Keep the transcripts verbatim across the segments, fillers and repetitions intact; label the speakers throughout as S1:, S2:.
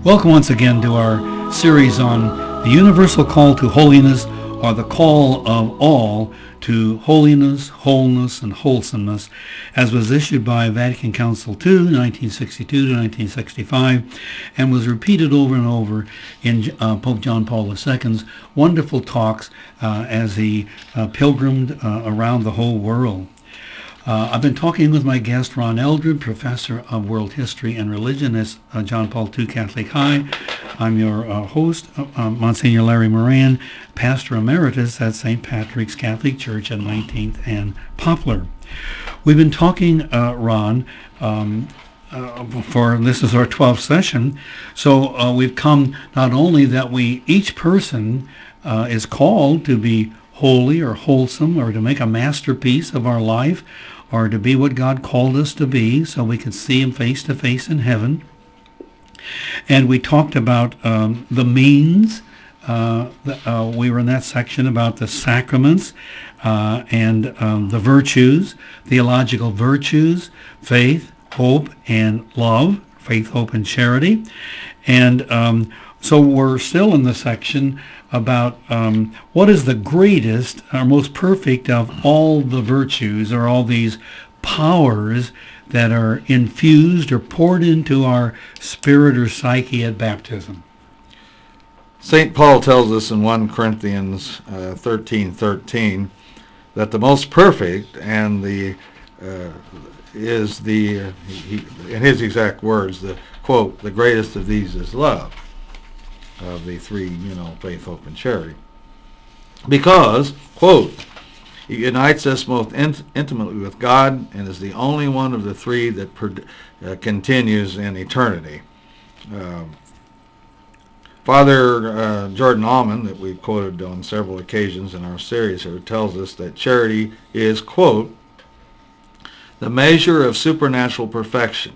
S1: Welcome once again to our series on the universal call to holiness, or the call of all to holiness, wholeness, and wholesomeness, as was issued by Vatican Council two, nineteen sixty-two to nineteen sixty-five, and was repeated over and over in uh, Pope John Paul the Second's wonderful talks uh, as he uh, pilgrimed uh, around the whole world. Uh, I've been talking with my guest, Ron Eldred, Professor of World History and Religion at uh, John Paul the Second Catholic High. I'm your uh, host, uh, uh, Monsignor Larry Moran, Pastor Emeritus at Saint Patrick's Catholic Church at nineteenth and Poplar. We've been talking, uh, Ron, um, uh, for this is our twelfth session, so uh, we've come not only that we, each person uh, is called to be holy or wholesome, or to make a masterpiece of our life, or to be what God called us to be, so we can see Him face to face in heaven. And we talked about um, the means. Uh, uh, we were in that section about the sacraments uh, and um, the virtues, theological virtues, faith, hope, and love, faith, hope, and charity. And um, so we're still in the section about um, what is the greatest or most perfect of all the virtues, or all these powers that are infused or poured into our spirit or psyche at baptism.
S2: Saint Paul tells us in First Corinthians uh, thirteen thirteen that the most perfect and the uh, is the, uh, he, in his exact words, the quote, the greatest of these is love. Of the three, you know, faith, hope, and charity. Because, quote, it unites us most int- intimately with God and is the only one of the three that per- uh, continues in eternity. Um, Father uh, Jordan Allman, that we've quoted on several occasions in our series here, tells us that charity is, quote, the measure of supernatural perfection,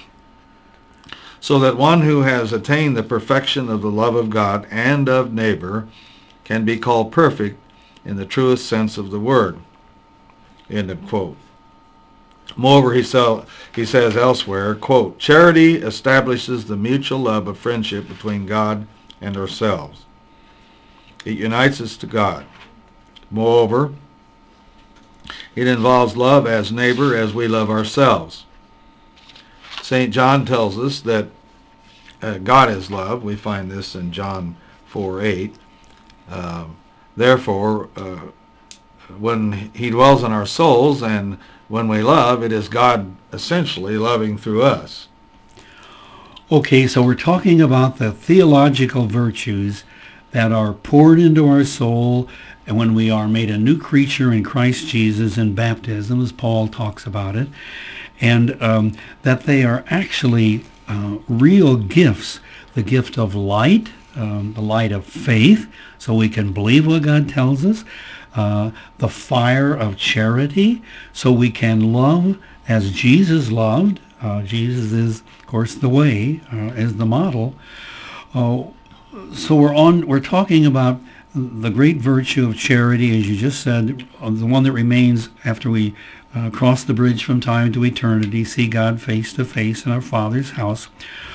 S2: so that one who has attained the perfection of the love of God and of neighbor can be called perfect in the truest sense of the word. End of quote. Moreover, he, sell, he says elsewhere, quote, charity establishes the mutual love of friendship between God and ourselves. It unites us to God. Moreover, it involves love as neighbor as we love ourselves. Saint John tells us that uh, God is love. We find this in John four eight. Uh, therefore, uh, when He dwells in our souls and when we love, it is God essentially loving through us.
S1: Okay, so we're talking about the theological virtues that are poured into our soul, and when we are made a new creature in Christ Jesus in baptism, as Paul talks about it, and um, that they are actually uh, real gifts, the gift of light, um, the light of faith, so we can believe what God tells us, uh, the fire of charity, so we can love as Jesus loved. Uh, Jesus is, of course, the way, uh, is the model. Uh, so we're on. We're talking about the great virtue of charity, as you just said, uh, the one that remains after we Uh, cross the bridge from time to eternity, see God face to face in our Father's house.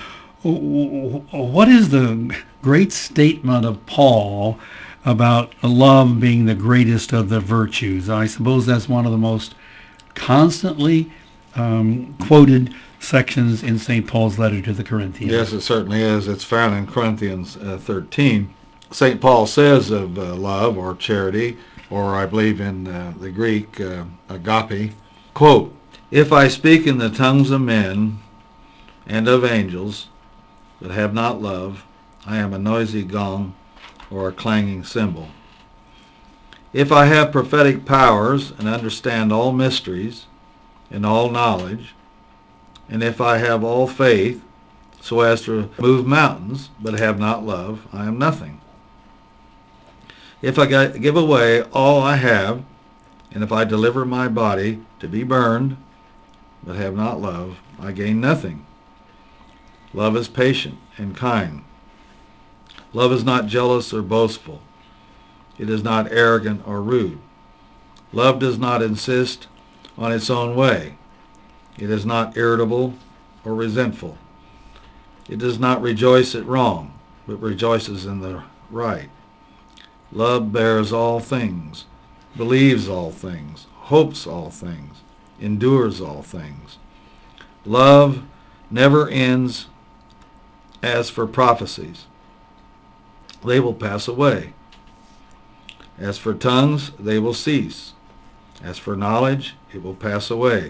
S1: What is the great statement of Paul about love being the greatest of the virtues? I suppose that's one of the most constantly um, quoted sections in Saint Paul's letter to the Corinthians.
S2: Yes, it certainly is. It's found in Corinthians uh, thirteen. Saint Paul says of uh, love or charity, or I believe in uh, the Greek, uh, agape, quote, if I speak in the tongues of men and of angels, but have not love, I am a noisy gong or a clanging cymbal. If I have prophetic powers and understand all mysteries and all knowledge, and if I have all faith so as to move mountains, but have not love, I am nothing. If I give away all I have, and if I deliver my body to be burned, but have not love, I gain nothing. Love is patient and kind. Love is not jealous or boastful. It is not arrogant or rude. Love does not insist on its own way. It is not irritable or resentful. It does not rejoice at wrong, but rejoices in the right. Love bears all things, believes all things, hopes all things, endures all things. Love never ends. As for prophecies, they will pass away. As for tongues, they will cease. As for knowledge, it will pass away.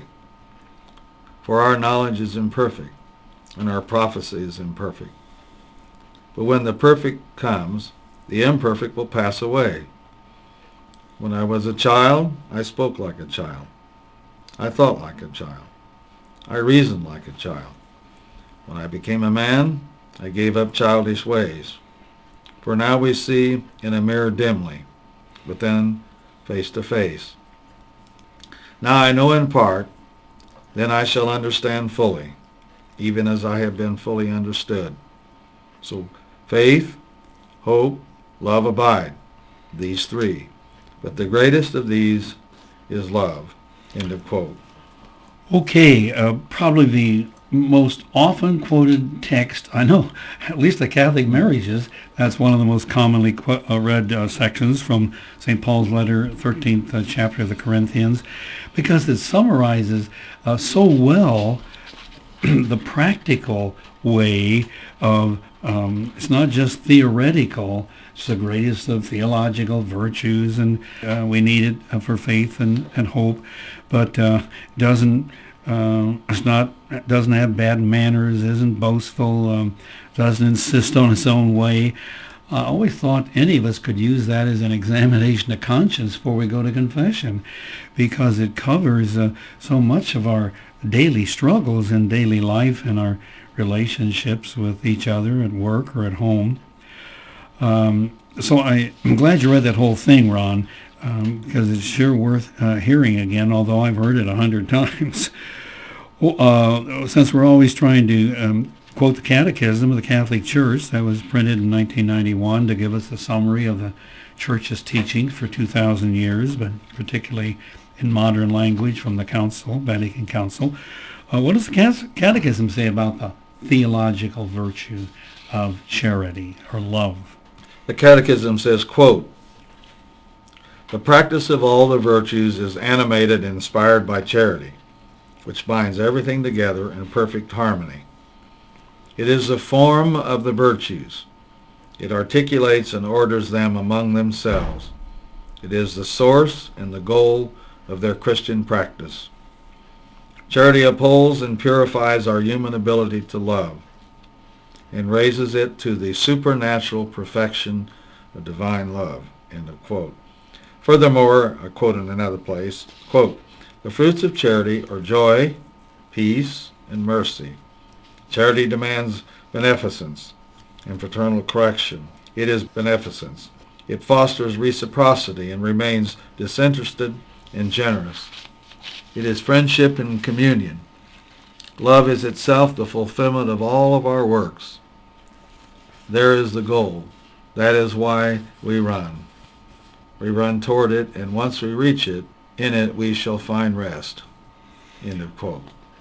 S2: For our knowledge is imperfect, and our prophecy is imperfect. But when the perfect comes, the imperfect will pass away. When I was a child, I spoke like a child. I thought like a child. I reasoned like a child. When I became a man, I gave up childish ways. For now we see in a mirror dimly, but then face to face. Now I know in part, then I shall understand fully, even as I have been fully understood. So faith, hope, love abide, these three. But the greatest of these is love. End of quote.
S1: Okay, uh, probably the most often quoted text, I know, at least the Catholic marriages, that's one of the most commonly qu- uh, read uh, sections from Saint Paul's letter, thirteenth uh, chapter of the Corinthians, because it summarizes uh, so well the practical way of, um, it's not just theoretical, it's the greatest of theological virtues, and uh, we need it uh, for faith and, and hope, but uh, doesn't Uh, it's not, doesn't have bad manners, isn't boastful, um, doesn't insist on its own way. I always thought any of us could use that as an examination of conscience before we go to confession, because it covers uh, so much of our daily struggles in daily life and our relationships with each other at work or at home. Um, so I, I'm glad you read that whole thing, Ron, um, because it's sure worth uh, hearing again, although I've heard it a hundred times. Well, uh, since we're always trying to um, quote the Catechism of the Catholic Church that was printed in nineteen ninety-one to give us a summary of the Church's teachings for two thousand years, but particularly in modern language from the Council, Vatican Council, uh, what does the Catechism say about the theological virtue of charity or love?
S2: The Catechism says, quote, "The practice of all the virtues is animated and inspired by charity, which binds everything together in perfect harmony. It is the form of the virtues. It articulates and orders them among themselves. It is the source and the goal of their Christian practice. Charity upholds and purifies our human ability to love and raises it to the supernatural perfection of divine love." End of quote. Furthermore, I quote in another place, quote, "The fruits of charity are joy, peace, and mercy. Charity demands beneficence and fraternal correction. It is beneficence. It fosters reciprocity and remains disinterested and generous. It is friendship and communion. Love is itself the fulfillment of all of our works. There is the goal. That is why we run. We run toward it, and once we reach it, in it we shall find rest." End of quote.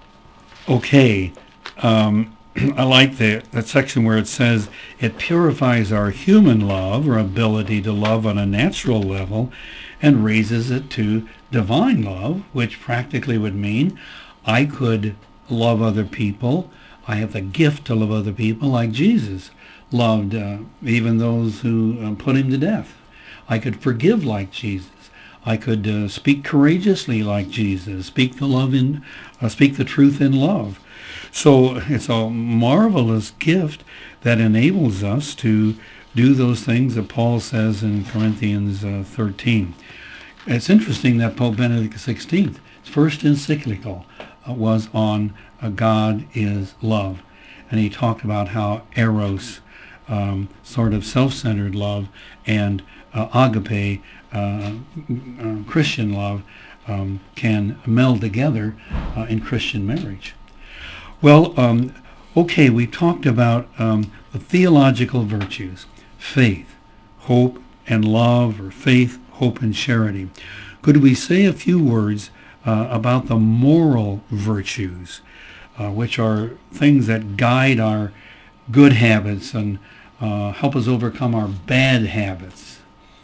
S1: Okay. Um, I like the, that section where it says it purifies our human love or ability to love on a natural level and raises it to divine love, which practically would mean I could love other people. I have the gift to love other people like Jesus loved uh, even those who uh, put him to death. I could forgive like Jesus. I could uh, speak courageously like Jesus, speak the love in, uh, speak the truth in love. So it's a marvelous gift that enables us to do those things that Paul says in Corinthians uh, thirteen. It's interesting that Pope Benedict the sixteenth, his first encyclical uh, was on uh, God is love. And he talked about how eros, um, sort of self-centered love, and uh, agape, uh, uh, Christian love, um, can meld together uh, in Christian marriage. Well, um, okay, we talked about um, the theological virtues, faith, hope, and love, or faith, hope, and charity. Could we say a few words uh, about the moral virtues, uh, which are things that guide our good habits and uh, help us overcome our bad habits?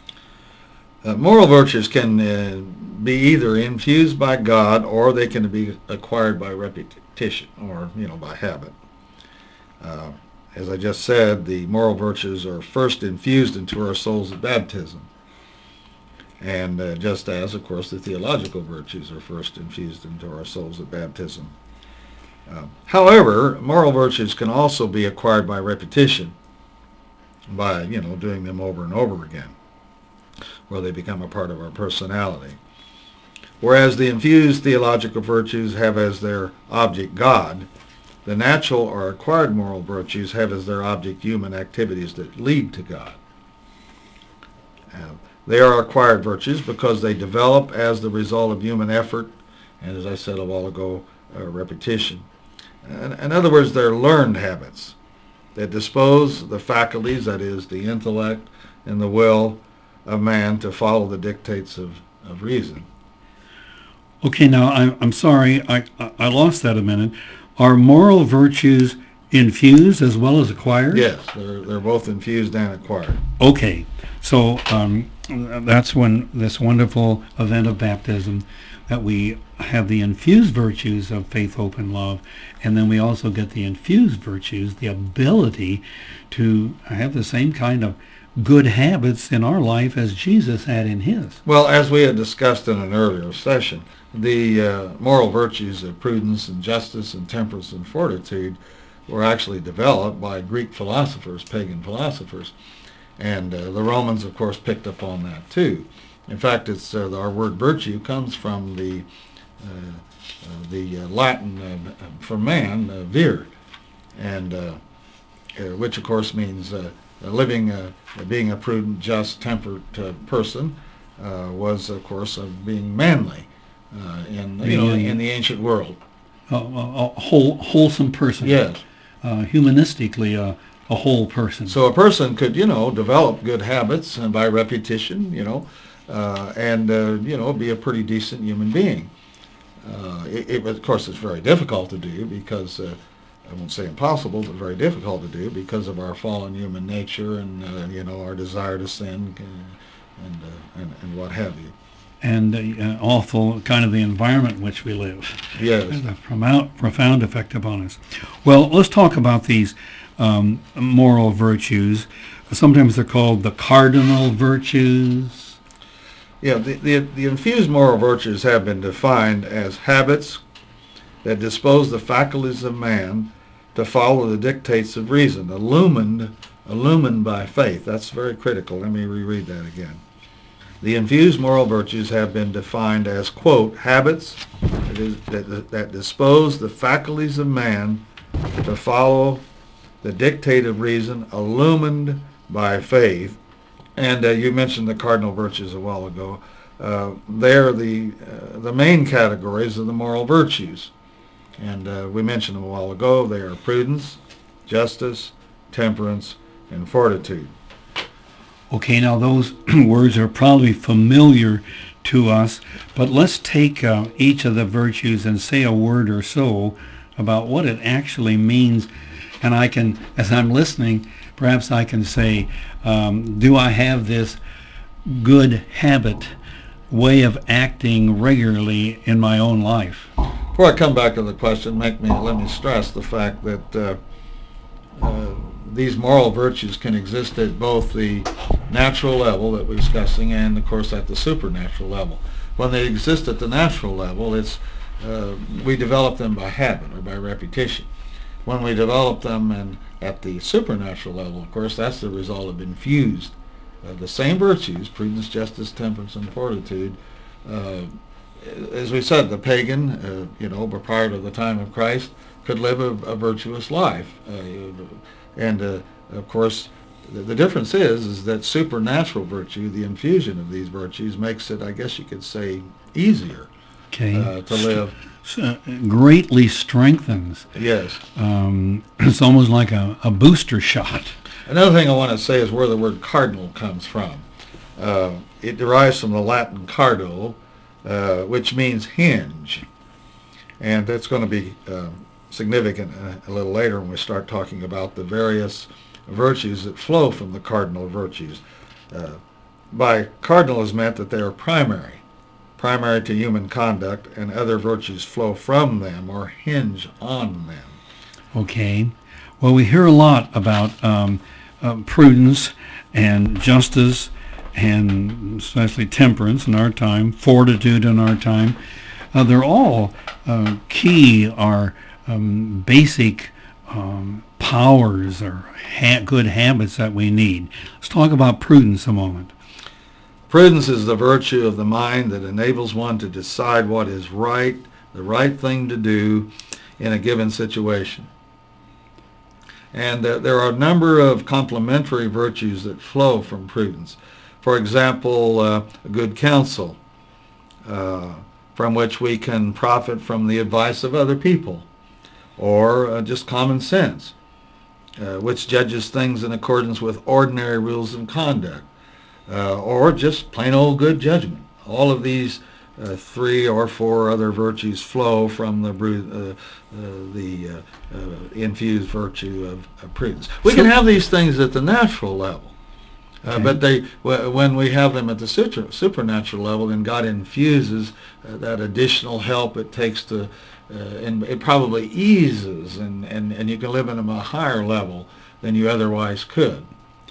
S2: Uh, moral virtues can uh, be either infused by God or they can be acquired by repetition or, you know, by habit. Uh, as I just said, the moral virtues are first infused into our souls at baptism. And uh, just as, of course, the theological virtues are first infused into our souls at baptism. Uh, however, moral virtues can also be acquired by repetition, by, you know, doing them over and over again, where they become a part of our personality. Whereas the infused theological virtues have as their object God, the natural or acquired moral virtues have as their object human activities that lead to God. Uh, they are acquired virtues because they develop as the result of human effort, and as I said a while ago, uh, repetition. In, in other words, they're learned habits that dispose the faculties, that is, the intellect and the will of man to follow the dictates of, of reason.
S1: Okay, now I'm, I'm sorry, I, I lost that a minute. Are moral virtues infused as well as acquired?
S2: Yes, they're, they're both infused and acquired.
S1: Okay, so um, that's when this wonderful event of baptism, that we have the infused virtues of faith, hope, and love, and then we also get the infused virtues, the ability to have the same kind of good habits in our life as Jesus had in his.
S2: Well, as we had discussed in an earlier session, the uh, moral virtues of prudence and justice and temperance and fortitude were actually developed by Greek philosophers, pagan philosophers. And uh, the Romans, of course, picked up on that too. In fact, it's uh, our word virtue comes from the uh, uh, the uh, Latin uh, for man, uh, vir, and uh, uh, which of course means uh, living, uh, being a prudent, just, temperate uh, person, uh, was of course of being manly uh, in you know in the ancient world.
S1: A, a, a whole wholesome person.
S2: Yes.
S1: Uh, humanistically, uh, a whole person.
S2: So a person could, you know, develop good habits and by repetition, you know, uh, and, uh, you know, be a pretty decent human being. Uh, it, it, of course, it's very difficult to do because, uh, I won't say impossible, but very difficult to do because of our fallen human nature and, uh, you know, our desire to sin uh, and, uh, and, and what have you.
S1: And uh, awful kind of the environment in which we live.
S2: Yes.
S1: It has a profound, profound effect upon us. Well, let's talk about these um, moral virtues. Sometimes they're called the cardinal virtues.
S2: Yeah, the, the, the infused moral virtues have been defined as habits that dispose the faculties of man to follow the dictates of reason, illumined, illumined by faith. That's very critical. Let me reread that again. The infused moral virtues have been defined as, quote, habits that, is, that, that dispose the faculties of man to follow the dictate of reason, illumined by faith. And uh, you mentioned the cardinal virtues a while ago. Uh, they're the, uh, the main categories of the moral virtues. And uh, we mentioned them a while ago. They are prudence, justice, temperance, and fortitude.
S1: Okay, now those words are probably familiar to us, but let's take uh, each of the virtues and say a word or so about what it actually means. And I can, as I'm listening, perhaps I can say, um, do I have this good habit, way of acting regularly in my own life?
S2: Before I come back to the question, make me let me stress the fact that uh, uh, these moral virtues can exist at both the natural level that we're discussing and, of course, at the supernatural level. When they exist at the natural level, it's uh, we develop them by habit or by repetition. When we develop them and at the supernatural level, of course, that's the result of infused. Uh, the same virtues, prudence, justice, temperance, and fortitude. Uh, as we said, the pagan, uh, you know, prior to the time of Christ, could live a, a virtuous life. Uh, and, uh, of course, the, the difference is, is that supernatural virtue, the infusion of these virtues, makes it, I guess you could say, easier
S1: okay.
S2: uh, to live.
S1: Uh, greatly strengthens.
S2: Yes.
S1: Um, it's almost like a, a booster shot.
S2: Another thing I want to say is where the word cardinal comes from. Uh, it derives from the Latin cardo, uh, which means hinge. And that's going to be uh, significant uh, a little later when we start talking about the various virtues that flow from the cardinal virtues. Uh, by cardinal is meant that they are primary, primary to human conduct, and other virtues flow from them or hinge on them.
S1: Okay. Well, we hear a lot about um, uh, prudence and justice and especially temperance in our time, fortitude in our time. Uh, they're all uh, key, are um, basic um, powers or ha- good habits that we need. Let's talk about prudence a moment.
S2: Prudence is the virtue of the mind that enables one to decide what is right, the right thing to do in a given situation. And uh, there are a number of complementary virtues that flow from prudence. For example, uh, good counsel, uh, from which we can profit from the advice of other people, or uh, just common sense, uh, which judges things in accordance with ordinary rules of conduct, uh, or just plain old good judgment. All of these uh, three or four other virtues flow from the uh, uh, the uh, uh, infused virtue of, of prudence. We
S1: So-
S2: can have these things at the natural level. Uh,
S1: Okay.
S2: but they, w- when we have them at the super, supernatural level, then God infuses uh, that additional help it takes to, uh, and it probably eases, and, and, and you can live at a higher level than you otherwise could.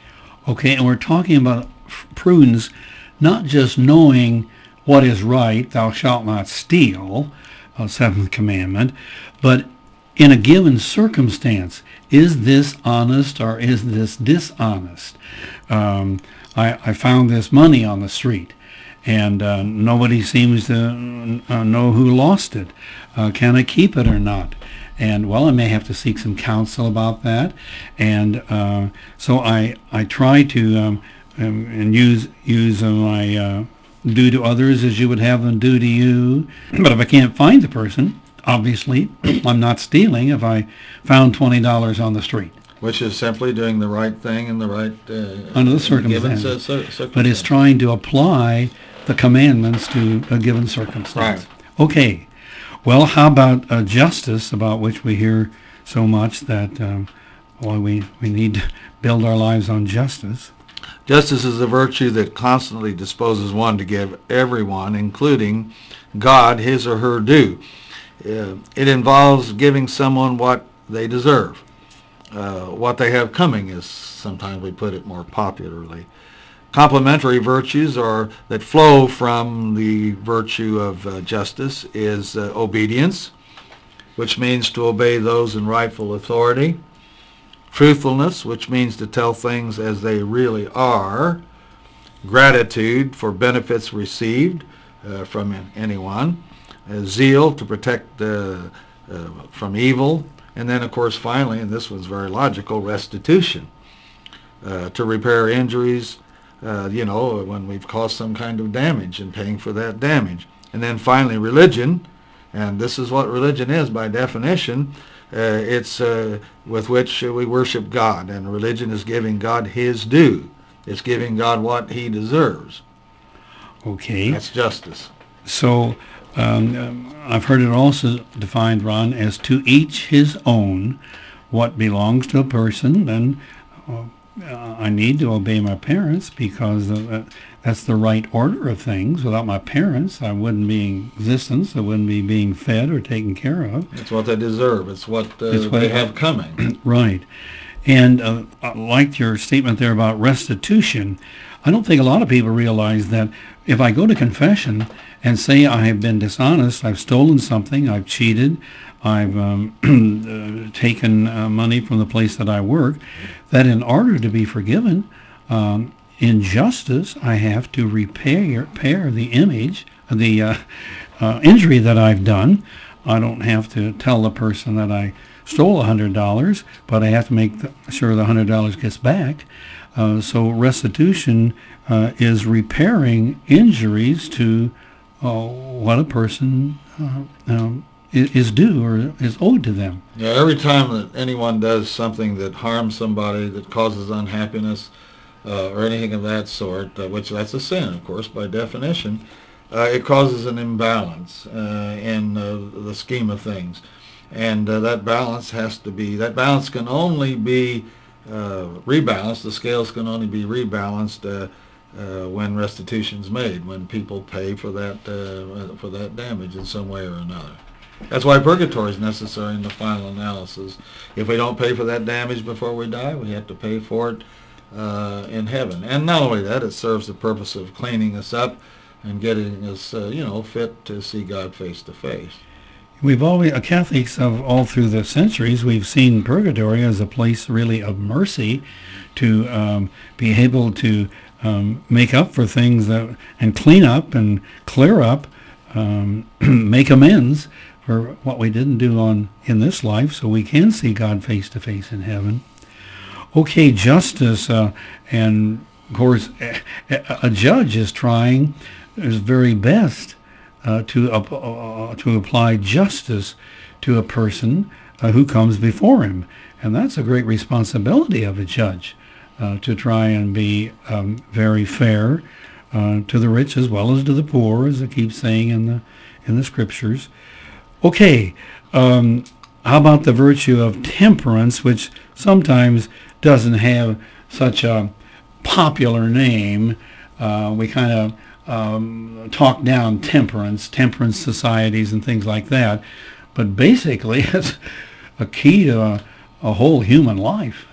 S1: Okay, and we're talking about f- prudence, not just knowing what is right, thou shalt not steal, uh, seventh commandment, but in a given circumstance, is this honest or is this dishonest? Um, I, I found this money on the street, and uh, nobody seems to uh, know who lost it. Uh, can I keep it or not? And well, I may have to seek some counsel about that. And uh, so I I try to um, um, and use use uh, my uh, do to others as you would have them do to you. But if I can't find the person, obviously I'm not stealing. If I found twenty dollars on the street,
S2: Which is simply doing the right thing in the right uh,
S1: Under the
S2: given
S1: circumstances.
S2: cir- cir- circumstance.
S1: but it's trying to apply the commandments to a given circumstance. Okay. Well, how about uh, justice, about which we hear so much that um, well, we, we need to build our lives on justice.
S2: Justice is a virtue that constantly disposes one to give everyone, including God, his or her due. Uh, it involves giving someone what they deserve. Uh, what they have coming, is sometimes we put it more popularly. Complementary virtues are that flow from the virtue of uh, justice is uh, obedience, which means to obey those in rightful authority. Truthfulness, which means to tell things as they really are. Gratitude for benefits received uh, from anyone. Uh, zeal to protect uh, uh, from evil. And then, of course, finally, and this was very logical, restitution. Uh, to repair injuries, uh, you know, when we've caused some kind of damage and paying for that damage. And then finally, religion. And this is what religion is by definition. Uh, it's uh, with which uh, we worship God, and religion is giving God his due. It's giving God what he deserves.
S1: Okay.
S2: That's justice.
S1: So um, um, I've heard it also defined, Ron, as to each his own. What belongs to a person, then uh, I need to obey my parents because uh, that's the right order of things. Without my parents, I wouldn't be in existence. I wouldn't be being fed or taken care of.
S2: It's what they deserve. It's what, uh,
S1: It's what
S2: they
S1: it-
S2: have coming.
S1: Right. And uh, I liked your statement there about restitution. I don't think a lot of people realize that if I go to confession and say I have been dishonest, I've stolen something, I've cheated, I've um, uh, taken uh, money from the place that I work, that in order to be forgiven, um, in justice, I have to repair, repair the image, the uh, uh, injury that I've done. I don't have to tell the person that I stole one hundred dollars, but I have to make the, sure the one hundred dollars gets back. Uh, so restitution uh, is repairing injuries to uh, what a person uh, um, is, is due or is owed to them.
S2: Yeah, every time that anyone does something that harms somebody, that causes unhappiness, uh, or anything of that sort, uh, which that's a sin, of course, by definition, uh, it causes an imbalance uh, in uh, the scheme of things. And uh, that balance has to be, that balance can only be uh, rebalanced, the scales can only be rebalanced uh, uh, when restitution's made, when people pay for that, uh, for that damage in some way or another. That's why purgatory is necessary in the final analysis. If we don't pay for that damage before we die, we have to pay for it uh, in heaven. And not only that, it serves the purpose of cleaning us up and getting us, uh, you know, fit to see God face to face.
S1: We've always, uh, Catholics of all through the centuries, we've seen purgatory as a place really of mercy to um, be able to um, make up for things that, and clean up and clear up, um, make amends for what we didn't do on in this life, so we can see God face to face in heaven. Okay, justice, uh, and of course, a, a judge is trying his very best uh, to uh, uh, to apply justice to a person uh, who comes before him, and that's a great responsibility of a judge uh, to try and be um, very fair uh, to the rich as well as to the poor, as it keeps saying in the in the scriptures. Okay, um, how about the virtue of temperance, which sometimes doesn't have such a popular name? Uh, we kind of um, talk down temperance, temperance societies and things like that, but basically it's a key to a, a whole human life.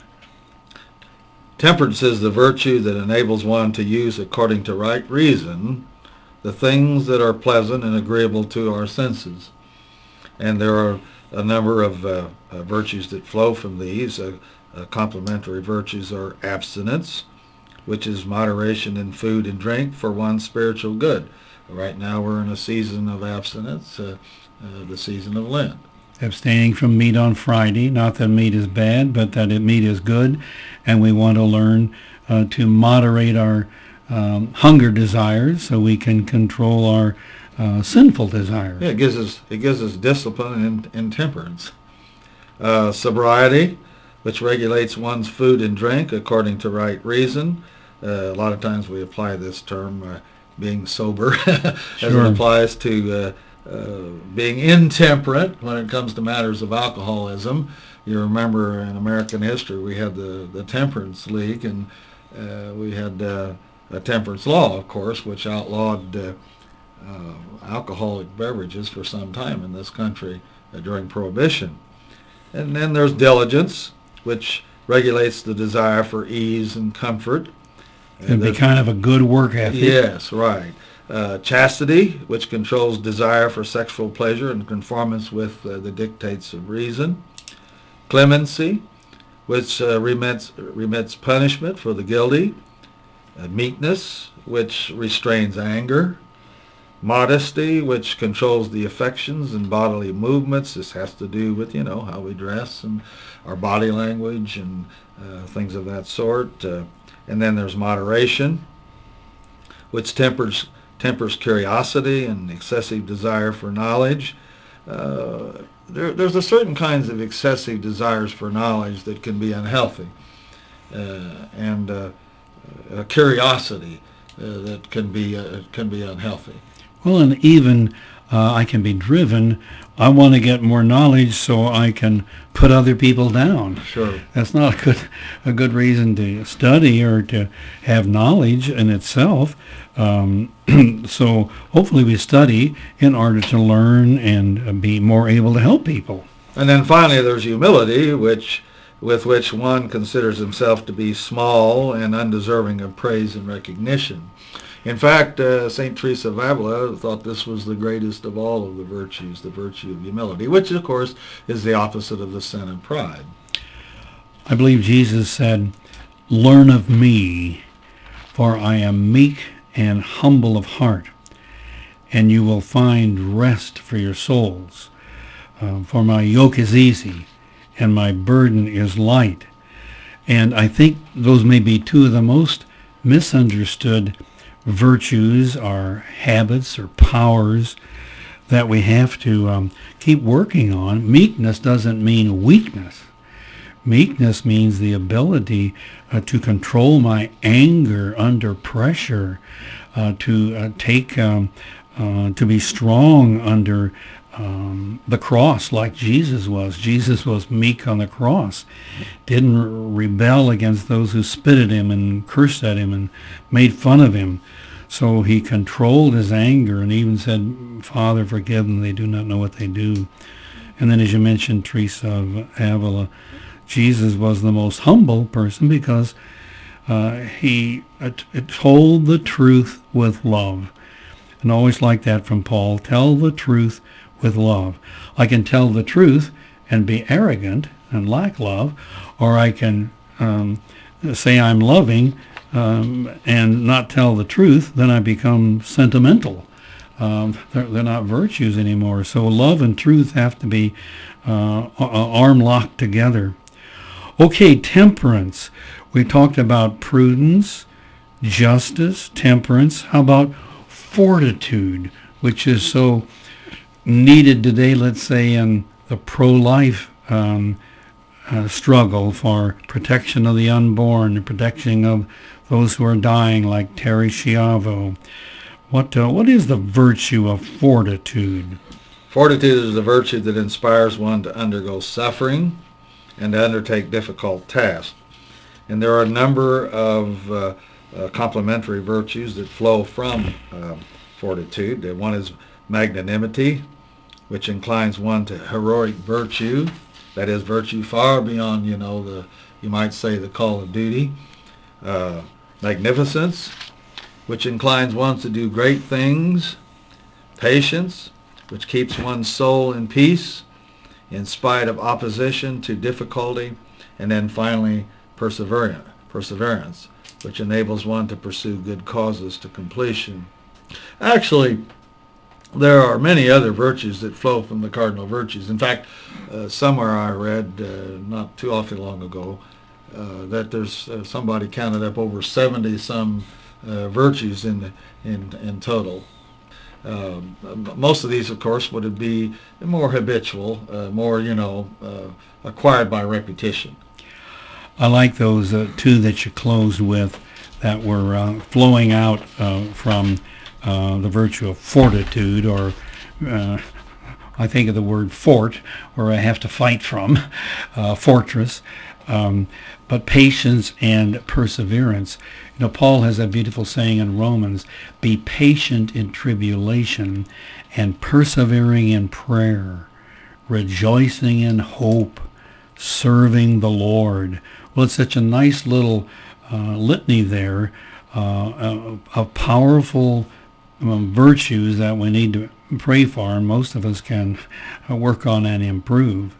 S2: Temperance is the virtue that enables one to use according to right reason the things that are pleasant and agreeable to our senses. And there are a number of uh, uh, virtues that flow from these. Uh, uh, complementary virtues are abstinence, which is moderation in food and drink for one's spiritual good. Right now we're in a season of abstinence, uh, uh, the season of Lent.
S1: Abstaining from meat on Friday, not that meat is bad, but that it, meat is good, and we want to learn uh, to moderate our um, hunger desires so we can control our Uh, sinful desires.
S2: Yeah, it gives us it gives us discipline and, and temperance. Uh, sobriety, which regulates one's food and drink according to right reason. Uh, a lot of times we apply this term, uh, being sober, as
S1: Sure.
S2: it applies to uh, uh, being intemperate when it comes to matters of alcoholism. You remember in American history we had the, the Temperance League, and uh, we had uh, a temperance law, of course, which outlawed uh, Uh, alcoholic beverages for some time in this country uh, during Prohibition. And then there's diligence, which regulates the desire for ease and comfort.
S1: It'd be kind of a good work ethic.
S2: Yes, right. Uh, chastity, which controls desire for sexual pleasure in conformance with uh, the dictates of reason. Clemency, which uh, remits, remits punishment for the guilty. Uh, meekness, which restrains anger. Modesty, which controls the affections and bodily movements. This has to do with, you know, how we dress and our body language and uh, things of that sort. Uh, and then there's moderation, which tempers tempers curiosity and excessive desire for knowledge. Uh, there, there's a certain kinds of excessive desires for knowledge that can be unhealthy, uh, and uh, uh, curiosity uh, that can be uh, can be unhealthy.
S1: Well, and even uh, I can be driven. I want to get more knowledge so I can put other people down.
S2: Sure.
S1: That's not a good a good reason to study or to have knowledge in itself. Um, so hopefully we study in order to learn and be more able to help people.
S2: And then finally there's humility, which with which one considers himself to be small and undeserving of praise and recognition. In fact, uh, Saint Teresa of Avila thought this was the greatest of all of the virtues, the virtue of humility, which, of course, is the opposite of the sin of pride.
S1: I believe Jesus said, "Learn of me, for I am meek and humble of heart, and you will find rest for your souls. Uh, for my yoke is easy, and my burden is light." And I think those may be two of the most misunderstood virtues or habits or powers that we have to um, keep working on. Meekness doesn't mean weakness. Meekness means the ability uh, to control my anger under pressure, uh, to uh, take um, uh, to be strong under um, the cross like Jesus was. Jesus was meek on the cross, didn't rebel against those who spit at him and cursed at him and made fun of him. So he controlled his anger and even said, Father, forgive them, they do not know what they do. And then as you mentioned, Teresa of Avila, Jesus was the most humble person because uh, he uh, told the truth with love. And always like that from Paul, tell the truth with love. I can tell the truth and be arrogant and lack love, or I can um, say I'm loving um, and not tell the truth, then I become sentimental. Um, they're, they're not virtues anymore. So love and truth have to be uh, arm locked together. Okay, temperance. We talked about prudence, justice, temperance. How about fortitude, which is so needed today, let's say, in the pro-life um, uh, struggle for protection of the unborn, and protection of those who are dying, like Terry Schiavo. What uh, what is the virtue of fortitude?
S2: Fortitude is the virtue that inspires one to undergo suffering and to undertake difficult tasks. And there are a number of uh, uh, complementary virtues that flow from uh, fortitude. One is magnanimity, which inclines one to heroic virtue. That is virtue far beyond, you know, the you might say the call of duty. Uh, magnificence, which inclines one to do great things. Patience, which keeps one's soul in peace in spite of opposition to difficulty. And then finally, perseverance, perseverance, which enables one to pursue good causes to completion. Actually, there are many other virtues that flow from the cardinal virtues. In fact, uh, somewhere I read, uh, not too awfully long ago, uh, that there's uh, somebody counted up over seventy some uh, virtues in, the, in, in total. Um, most of these, of course, would be more habitual, uh, more, you know, uh, acquired by repetition.
S1: I like those uh, two that you closed with that were uh, flowing out uh, from uh, the virtue of fortitude, or uh, I think of the word fort, where I have to fight from, uh, fortress, um, but patience and perseverance. You know, Paul has that beautiful saying in Romans, be patient in tribulation and persevering in prayer, rejoicing in hope, serving the Lord. Well, it's such a nice little uh, litany there uh, of, of powerful um, virtues that we need to pray for, and most of us can uh, work on and improve.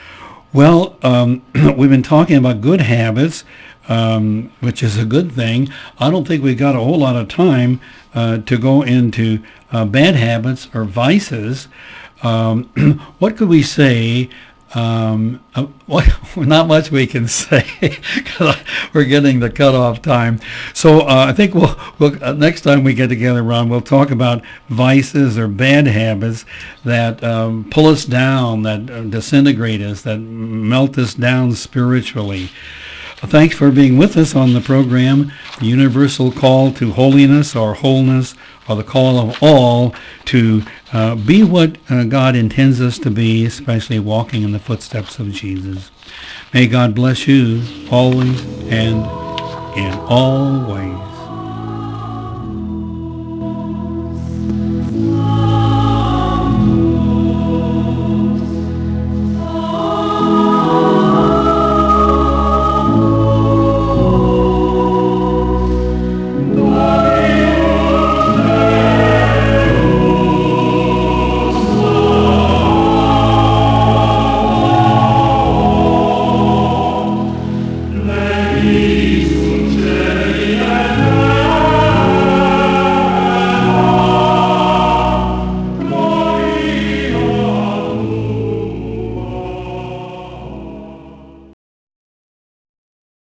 S1: Well, um, we've been talking about good habits, um, which is a good thing. I don't think we've got a whole lot of time uh, to go into uh, bad habits or vices. Um, what could we say? Um, uh, what, not much we can say because we're getting the cutoff time. So uh, I think we'll, we'll uh, next time we get together, Ron, we'll talk about vices or bad habits that um, pull us down, that uh, disintegrate us, that melt us down spiritually. Uh, thanks for being with us on the program, The Universal Call to Holiness or Wholeness, or the call of all to uh, be what uh, God intends us to be, especially walking in the footsteps of Jesus. May God bless you always and in all ways.